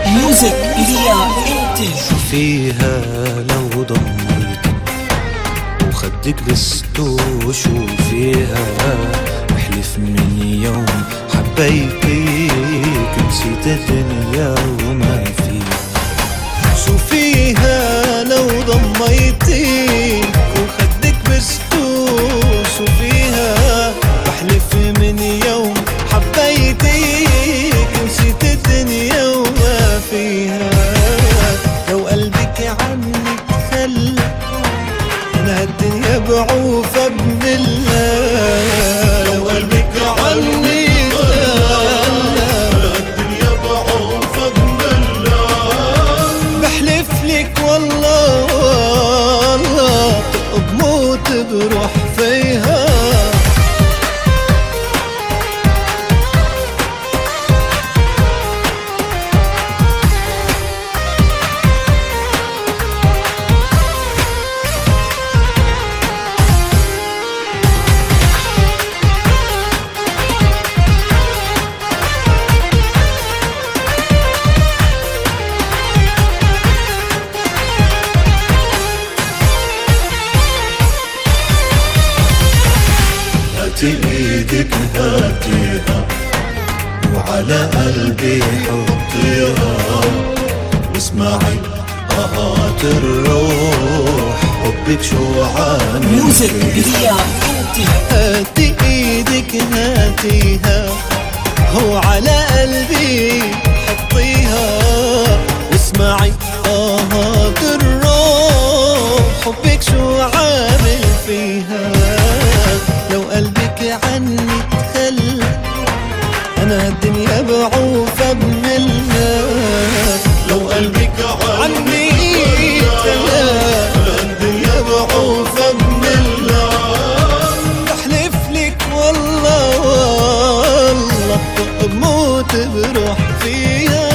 ميوزك إليا انت. شو فيها لو ضميت وخدك بستو؟ شو فيها بحلف من يوم حبيتك نسيت الدنيا وما فيها. شو فيها لو ضميتك وخدك بستو؟ شو فيها بحلف من يوم حبيتك نسيت الدنيا وما فيها. لو قلبك عني تخلى أنا هالدنيا بعوفة بن الله. لو قلبك عني تخلى هالدنيا بعوفة بن الله. بحلف لك والله والله بموت بروح فيها. هاتي ايدك هاتيها وعلى قلبي حطيها واسمعي اهات الروح حبك شو عامل. ميوزك إليا انت. هاتي ايدك هاتيها وعلى قلبي حطيها واسمعي اهات الروح حبك شو عامل فيها. لو قلبك عني تخلى أنا الدنيا بعوفة بن الله. لو قلبك عني تخلى أنا الدنيا بعوفة بن الله. بحلف لك والله والله بموت بروح فيها.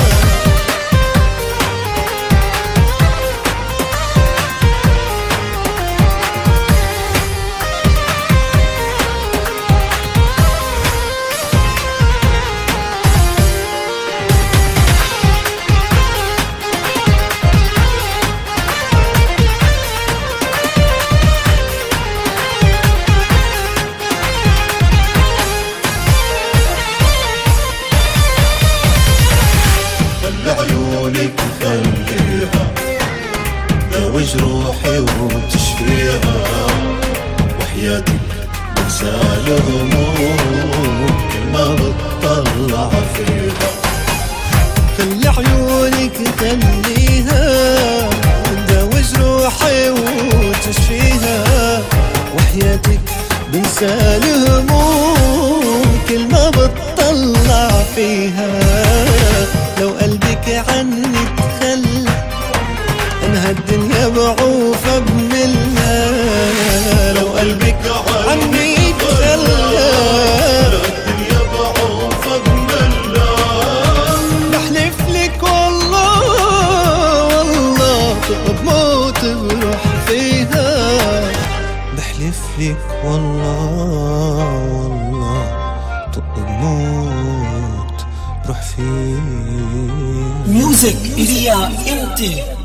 عيونك خليها داوي جروحي وتشفيها وحياتك بنسى الهموم ما بتطلع فيها. خلي عيونك خليها داوي جروحي وتشفيها وحياتك بنسى الهموم كل ما بتطلع فيها. لو قلبك عني تخلى أنا هالدنيا بعوفة بن الله. لو قلبك عني تخلى هالدنيا بعوفة بن الله. بحلف لك والله والله بموت بروح فيها. بحلف لك والله والله بموت بروح فيها. ميوزك إليا انت.